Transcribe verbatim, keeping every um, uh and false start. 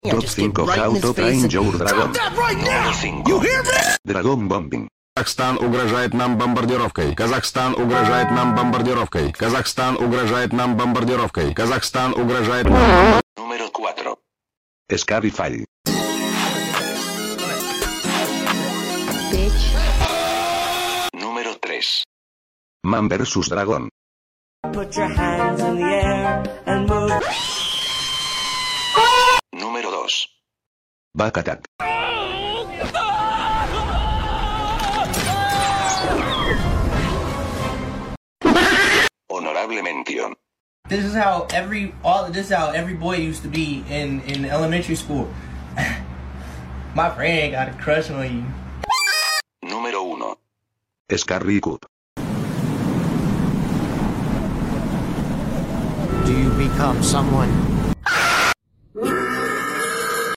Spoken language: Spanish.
Top cinco How to Train Your Dragon. Número cinco. Dragon Bombing. Казахстан угрожает нам бомбардировкой. Казахстан угрожает нам бомбардировкой. Казахстан угрожает нам бомбардировкой. Казахстан угрожает нам... Número cuatro. Scarify. Bitch. Número tres. Man versus Dragon. Put your hands in the air and move. Número dos. Back Attack. Honorable mención. This is how every all this is how every boy used to be in in elementary school. My friend got a crush on you. Número uno. Scarricut. Do you become someone